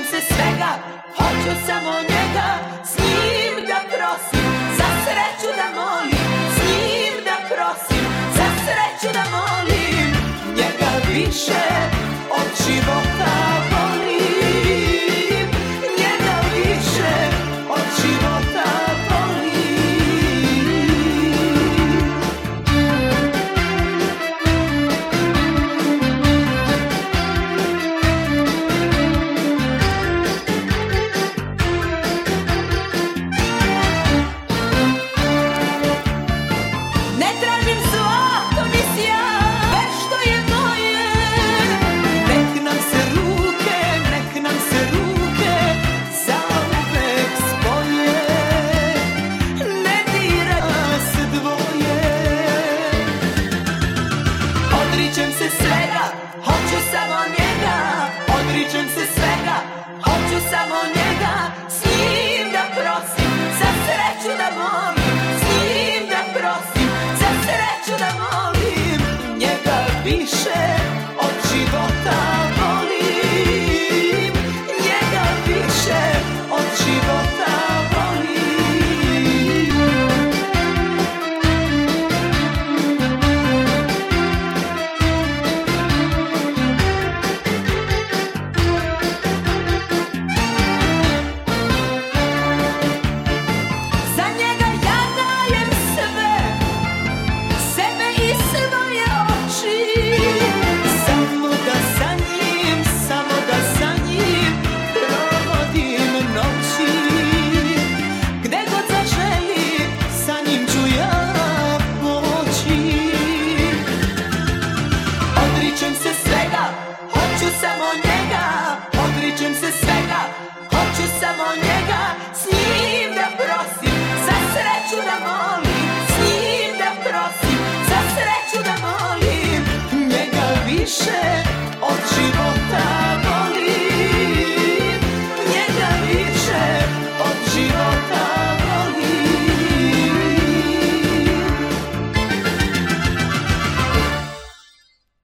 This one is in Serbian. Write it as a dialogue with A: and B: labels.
A: Odričem se svega, hoću samo njega, s njim da prosim, za sreću da molim, s njim da prosim, za sreću da molim, njega više od života volim, njega više od života volim. Odričem se svega, hoću samo njega, odričem se svega, hoću samo njega, s njim da prosim, za sreću da molim, s njim da prosim, za sreću da molim, njega više od života volim, njega više od života volim. Odričem se svega, hoću samo njega, odričem se svega, hoću samo njega, s njim da prosim, za sreću da molim, s njim da prosim, za sreću da molim, njega više od života.